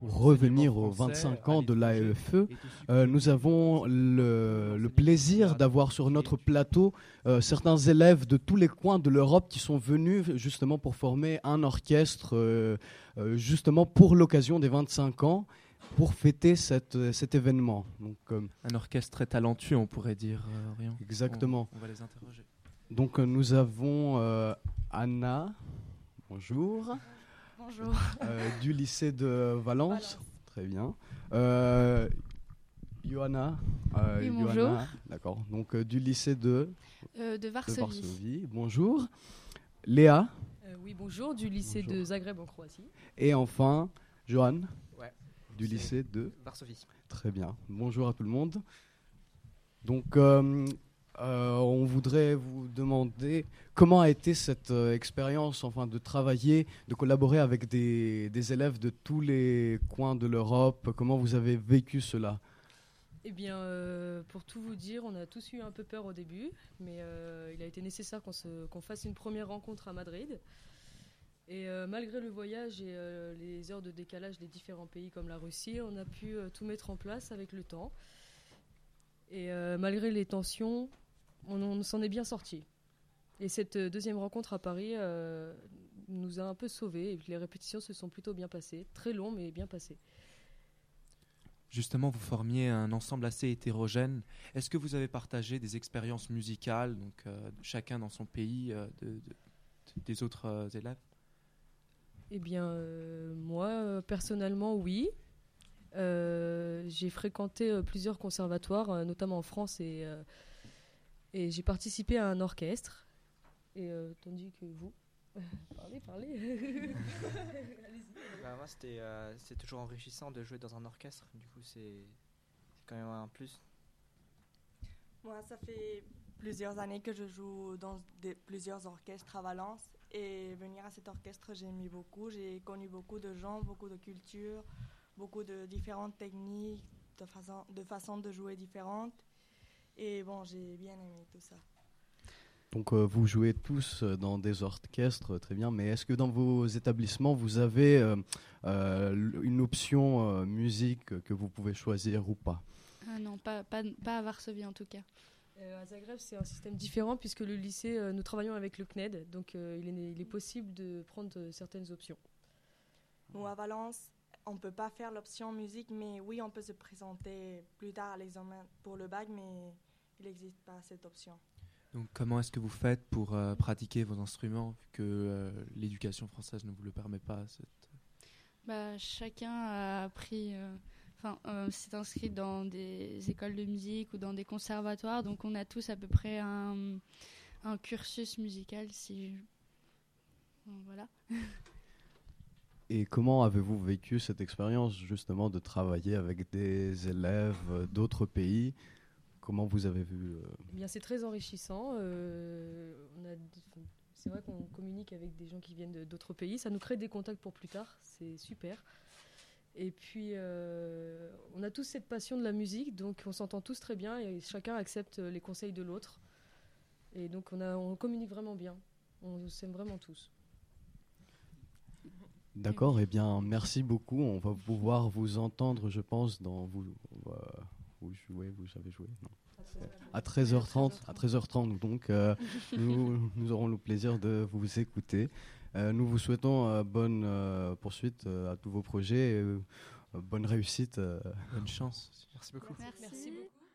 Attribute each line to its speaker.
Speaker 1: Pour revenir aux 25 ans de l'AEFE, nous avons le plaisir d'avoir sur notre plateau certains élèves de tous les coins de l'Europe qui sont venus justement pour former un orchestre justement pour l'occasion des 25 ans, pour fêter cet événement. Donc,
Speaker 2: un orchestre très talentueux, on pourrait dire, Orion.
Speaker 1: Exactement.
Speaker 2: On va les interroger.
Speaker 1: Donc nous avons Anna, bonjour.
Speaker 3: Bonjour.
Speaker 1: Du lycée de Valence. Très bien. Johanna.
Speaker 3: Oui, bonjour.
Speaker 1: Johanna, d'accord. Donc du lycée de
Speaker 3: Varsovie.
Speaker 1: Bonjour. Léa.
Speaker 4: Oui, bonjour, du lycée de Zagreb en Croatie.
Speaker 1: Et enfin, Johan.
Speaker 5: Ouais.
Speaker 1: Du lycée de
Speaker 5: Varsovie.
Speaker 1: Très bien. Bonjour à tout le monde. Donc on voudrait vous demander comment a été cette expérience, enfin de travailler, de collaborer avec des élèves de tous les coins de l'Europe. Comment vous avez vécu cela ?
Speaker 4: Eh bien, pour tout vous dire, on a tous eu un peu peur au début, mais il a été nécessaire qu'on fasse une première rencontre à Madrid. Et malgré le voyage et les heures de décalage des différents pays comme la Russie, on a pu tout mettre en place avec le temps. Et malgré les tensions, on s'en est bien sortis. Et cette deuxième rencontre à Paris nous a un peu sauvés. Et les répétitions se sont plutôt bien passées. Très long, mais bien passées.
Speaker 2: Justement, vous formiez un ensemble assez hétérogène. Est-ce que vous avez partagé des expériences musicales, donc chacun dans son pays, des autres élèves ?
Speaker 4: Eh bien, moi, personnellement, oui. J'ai fréquenté plusieurs conservatoires, notamment en France, et j'ai participé à un orchestre. Et tandis que vous... Parlez. Allez-y.
Speaker 5: Moi, c'est toujours enrichissant de jouer dans un orchestre. Du coup, c'est quand même un plus.
Speaker 6: Moi, ça fait plusieurs années que je joue dans plusieurs orchestres à Valence. Et venir à cet orchestre, j'ai aimé beaucoup. J'ai connu beaucoup de gens, beaucoup de cultures, beaucoup de différentes techniques, de façons de jouer différentes. Et bon, j'ai bien aimé tout ça.
Speaker 1: Donc vous jouez tous dans des orchestres, très bien, mais est-ce que dans vos établissements, vous avez une option musique que vous pouvez choisir ou pas ?
Speaker 3: Non, pas à Varsovie en tout cas.
Speaker 4: À Zagreb, c'est un système différent puisque le lycée, nous travaillons avec le CNED, donc il est possible de prendre certaines options.
Speaker 6: Nous, à Valence, on ne peut pas faire l'option musique, mais oui, on peut se présenter plus tard à l'examen pour le bac, mais il n'existe pas cette option.
Speaker 2: Donc, comment est-ce que vous faites pour pratiquer vos instruments, vu que l'éducation française ne vous le permet pas
Speaker 3: Chacun a appris, s'est inscrit dans des écoles de musique ou dans des conservatoires, donc on a tous à peu près un cursus musical, voilà.
Speaker 1: Et comment avez-vous vécu cette expérience justement de travailler avec des élèves d'autres pays ? Comment vous avez vu
Speaker 4: Eh bien, c'est très enrichissant. C'est vrai qu'on communique avec des gens qui viennent d'autres pays. Ça nous crée des contacts pour plus tard. C'est super. Et puis, on a tous cette passion de la musique, donc on s'entend tous très bien et chacun accepte les conseils de l'autre. Et donc, on communique vraiment bien. On s'aime vraiment tous.
Speaker 1: D'accord, eh bien, merci beaucoup. On va pouvoir vous entendre, je pense, dans vous avez joué, non. À 13h30, donc nous aurons le plaisir de vous écouter. Nous vous souhaitons bonne poursuite à tous vos projets, bonne réussite.
Speaker 2: Bonne chance.
Speaker 5: Merci beaucoup.
Speaker 3: Merci beaucoup.